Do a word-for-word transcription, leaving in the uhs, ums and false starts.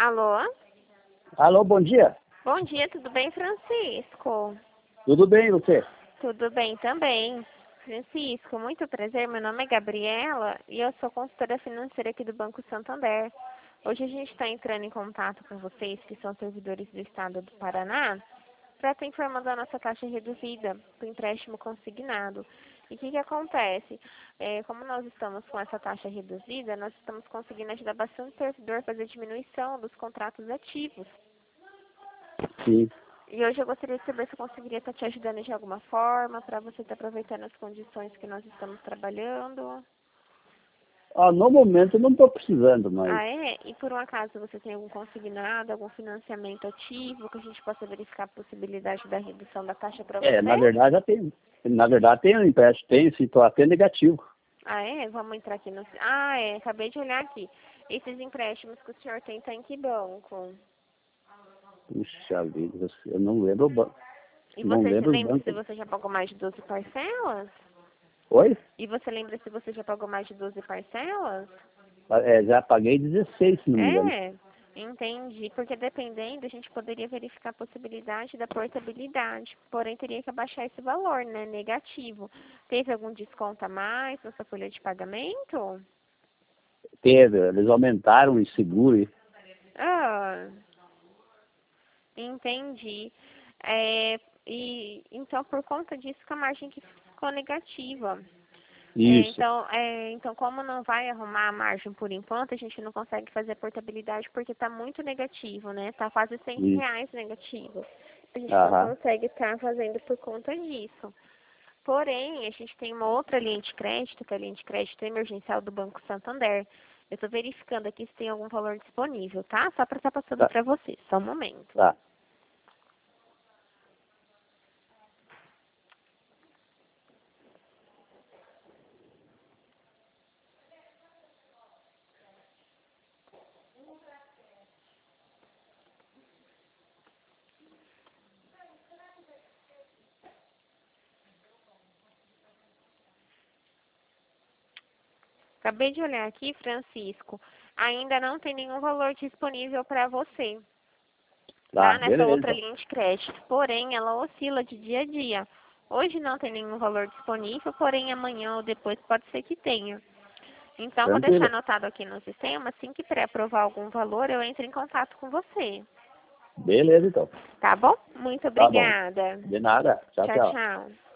Alô? Alô, bom dia. Bom dia, tudo bem, Francisco? Tudo bem, e você? Tudo bem também. Francisco, muito prazer. Meu nome é Gabriela e eu sou consultora financeira aqui do Banco Santander. Hoje a gente está entrando em contato com vocês, que são servidores do Estado do Paraná, para estar informando a nossa taxa reduzida do empréstimo consignado. E o que, que acontece? É, como nós estamos com essa taxa reduzida, nós estamos conseguindo ajudar bastante o servidor a fazer diminuição dos contratos ativos. Sim. E hoje eu gostaria de saber se eu conseguiria estar te ajudando de alguma forma, para você estar aproveitando as condições que nós estamos trabalhando. Ah, no momento eu não estou precisando, mas... Ah, é? E por um acaso você tem algum consignado, algum financiamento ativo, que a gente possa verificar a possibilidade da redução da taxa para você? É, na verdade já tem. Na verdade tem um empréstimo, tem, se estou até negativo. Ah, é? Vamos entrar aqui no... Ah, é, acabei de olhar aqui. Esses empréstimos que o senhor tem, tá em que banco? Puxa vida, eu não lembro o banco. E Não você se lembro o lembra se banco. você já pagou mais de doze parcelas? Oi? E você lembra se você já pagou mais de doze parcelas? É, já paguei dezesseis, se não me engano. É, entendi. Porque dependendo, a gente poderia verificar a possibilidade da portabilidade. Porém, teria que abaixar esse valor, né? Negativo. Teve algum desconto a mais na sua folha de pagamento? Teve, eles aumentaram o seguro. Ah, entendi. É, e então, por conta disso, que a margem que ficou negativa. É, Isso. então, é, então, como não vai arrumar a margem por enquanto, a gente não consegue fazer a portabilidade porque está muito negativo, né? Está quase cem Isso. reais negativo. A gente não Aham. consegue estar fazendo por conta disso. Porém, a gente tem uma outra linha de crédito, que é a linha de crédito emergencial do Banco Santander. Eu estou verificando aqui se tem algum valor disponível, tá? Só para estar passando Tá. para você. Só um momento. Tá. Acabei de olhar aqui, Francisco. Ainda não tem nenhum valor disponível para você, Tá, tá? Nessa beleza. outra Então. linha de crédito. Porém, ela oscila de dia a dia. Hoje não tem nenhum valor disponível, porém amanhã ou depois pode ser que tenha. Então, vou deixar Tranquilo. anotado aqui no sistema. Assim que pré-aprovar algum valor, eu entro em contato com você. Beleza, então. Tá bom? Muito Tá bom. obrigada. De nada. Tchau, Tchau, tchau. tchau.